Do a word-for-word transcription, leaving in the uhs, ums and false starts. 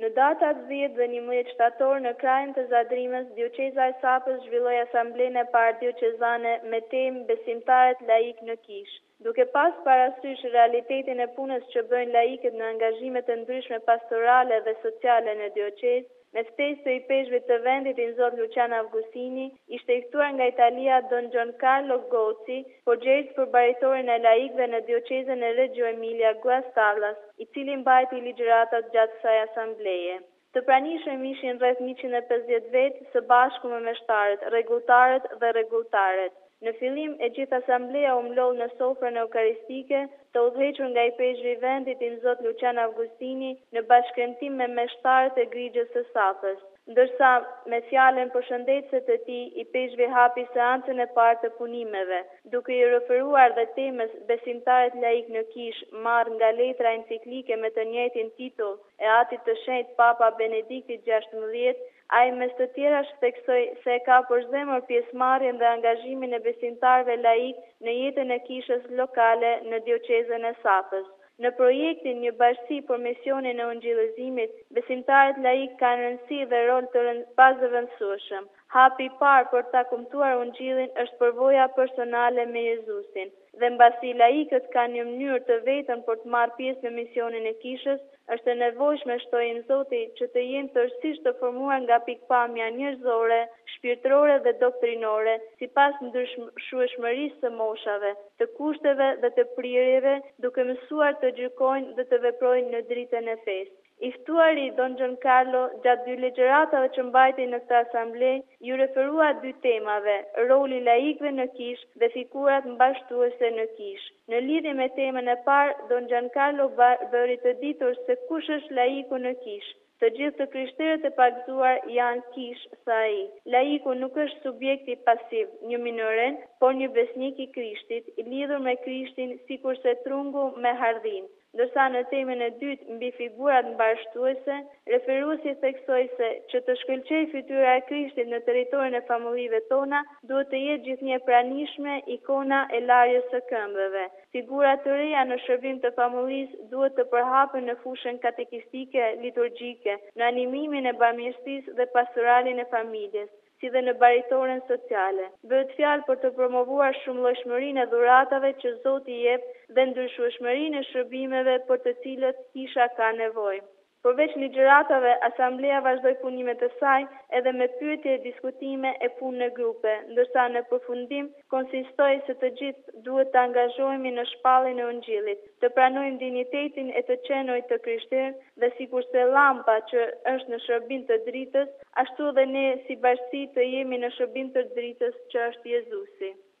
Në datat dhjetë dhe njëmbëdhjetë shtator në krajin të Zadrimës, dioqeza e Sapës zhvilloi asamblenë e parë dioqezane me temë besimtarët laik në Kishë. Duke pas parasysh realitetin e punës që bëjnë laikët në angazhime të ndryshme pastorale dhe sociale në dioqezë, me ftesë të i peshëve të vendit i Zot Lucian Avgustini, ishte i ftuar nga Italia Don Giancarlo Gozzi, përgjegjës për baritorin e laikëve në dioqezën e Reggio Emilia Guastallas, i cili mbajti ligjëratat gjatë kësaj asambleje. Të pranishëm ishin rreth njëqind e pesëdhjetë vetë së bashku me meshtarët, rregultarët dhe rregultaret. Në fillim e gjithë asambleja u mlodh në sofrën eukaristike, të udhëhequr nga i peshëvi i vendit i Zot Lucian Avgustini në bashkëndrim me meshtarët e Grigjës së Sapës. Ndërsa me fjalën përshëndetëse të tij i peshëvi hapi seancën e parë të punimeve, duke i referuar dhe temës besimtarët laik në Kishë, marrë nga letra enciklike me të njëjtin titull e atit të shenjtë Papa Benedikti gjashtëmbëdhjetë, ai mes të tjera theksoi se e ka për zemër pjesëmarrjen dhe angazhimin e besimtarëve laik në jetën e kishës lokale në dioqezën e Sapës. Në projektin Një bashkësi për misionin e ungjillëzimit, besimtarët laik kanë rëndësi dhe rol të pazëvendësueshëm. Hapi i parë për ta kumtuar ungjillin është përvoja personale me Jezusin. Dhe mbasi laikët kanë një mënyrë të vetën për të marrë pjesë në misionin e kishës, është e nevojshme, shtojmë Zoti, që të jenë tërësisht të formuar nga pikpamja njerëzore, shpirtërore dhe doktrinore, sipas ndryshueshmërisë së moshave, të kushteve dhe të prirjeve, duke mësuar të gjykojnë dhe të veprojnë në dritën e fesë. I ftuari Don Giancarlo, gjatë dy ligjëratave që mbajti në këtë asamble, ju referua dy temave, roli laikëve në kishë dhe figurat mbashtuese në kishë. Në lidhje me temën e parë, Don Giancarlo bëri të ditur se kush është laiku në kishë. Të gjithë të krishterët e pagzuar janë kishë, tha ai. Laiku nuk është subjekti pasiv, një minoren, por një besnik i Krishtit, i lidhur me Krishtin sikurse trungu me hardhin. Ndërsa në temën e dytë mbi figurat mbashtuese, referuesi theksoi se që të shkëlqejë fytyra e Krishtit në territorin e familjive tona, duhet të jetë gjithnjë e pranishme ikona e larjes së këmbëve. Figurat të reja në shërbim të familjesë duhet të përhapen në fushën katekistike, liturgjike, në animimin e bamirësisë dhe pastoralin e familjes, si dhe në baritoren sociale. Bëhet fjalë për të promovuar shumëllojshmërinë e dhuratave që Zoti i jep dhe ndryshueshmërinë e shërbimeve për të cilët kisha ka nevojë. Përveç ligjëratave, asambleja vazhdoi punimet e saj edhe me pyetje, diskutime e punë në grupe, ndërsa në përfundim konsistoi se të gjithë duhet të angazhohemi në shpalljen e ungjillit, të pranojmë dinjitetin e të qenojt të krishterë dhe sikurse llampa që është në shërbim të dritës, ashtu dhe ne si bashkësi të jemi në shërbim të dritës që është Jezusi.